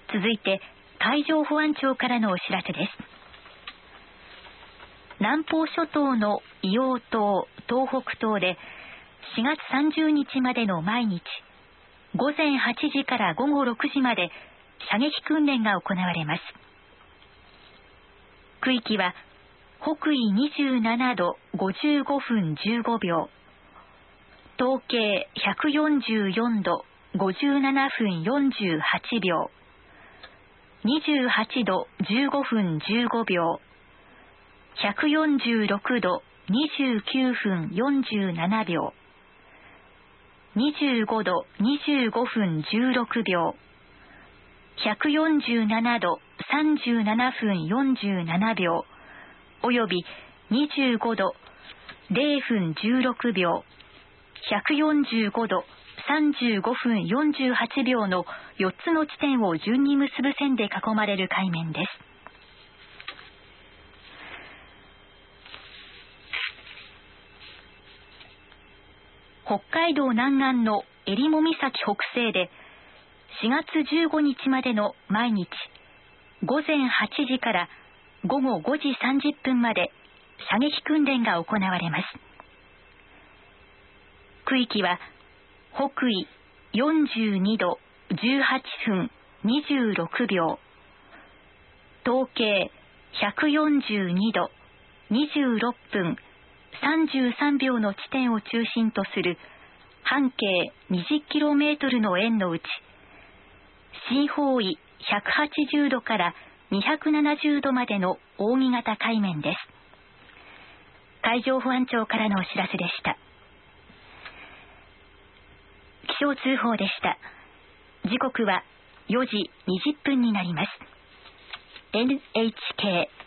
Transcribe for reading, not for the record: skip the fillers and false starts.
続いて海上保安庁からのお知らせです。南方諸島の硫黄島、東北東で4月30日までの毎日、午前8時から午後6時まで射撃訓練が行われます。区域は北緯27度55分15秒、東経144度57分48秒、28度15分15秒、146度29分47秒、25度25分16秒、147度37分47秒、および25度0分16秒、145度35分48秒の4つの地点を順に結ぶ線で囲まれる海面です。北海道南岸の襟裳岬北西で4月15日までの毎日午前8時から午後5時30分まで射撃訓練が行われます。区域は北緯42度18分26秒、東経142度26分33秒の地点を中心とする半径 20km の円のうち、深方位180度から270度までの扇形海面です。海上保安庁からのお知らせでした。気象通報でした。時刻は4時20分になります。NHK